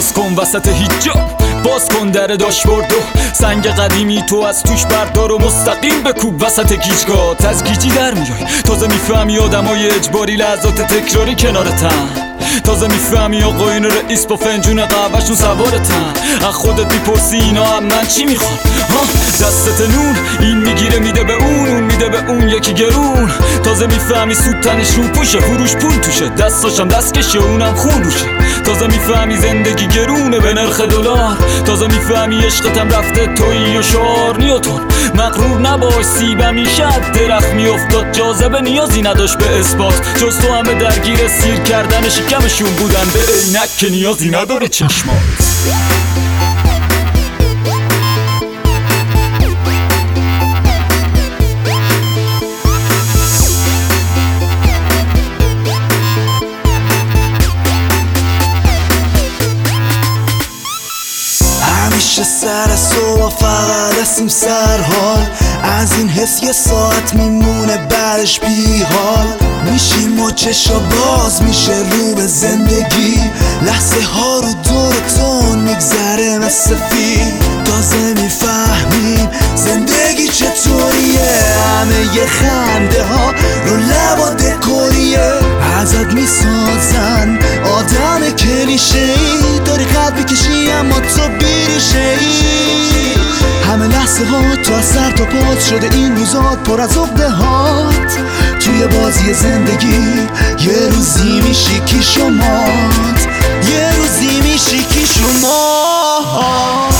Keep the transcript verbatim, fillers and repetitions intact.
باز کن وسط هیچ جا، باز کن در داشبوردو، سنگ قدیمی تو از توش بردار و مستقیم بکوب وسط گیجگاه. از گیجی در میای تازه میفهمی آدمای اجباری لحظات تکراری کنارتن. تازه میفهمی آقا این رئیس با فنجون قهوه‌شون سوارتن. از خودت میپرسی اینا هم من چی میخوان؟ دستت نون این میگیره میده به اون، اون میده به اون یکی گرون. تازه میفهمی سوتنش رو پوشه، فروش پول توشه، دستاشم دستکشه اونم خون روشه. تازه میفهمی زندگی گرونه به نرخ دلار. تازه میفهمی عشقتم رفته تویی و شعار نیوتن. مغرور نباش سیبم میشد درخت میافتاد، جاذبه نیازی نداشت به اثبات. جز تو همه درگیر سیر کردن شکمشون بودن، به عینک که نیازی نداره چشمات. همیشه سر صبح فقط اسیم سرحال، از این حس یه ساعت میمونه بعدش بی حال. میشیم و چشا باز میشه رو به زندگی، لحظه ها رو دور تون میگذره مثل فیلم. تازه میفهمیم زندگی چطوریه، همه یه خنده ها رو لبا دکوریه. ازت میسازن آدم کلیشه‌ای، داری قد میکشی اما تو بیریشه‌ای. همه لحظه ها تو از سر تا پات شده این روزات پر از عقده هات. توی بازی زندگی یه روزی میشی کی شمات، یه روزی میشی کی شما.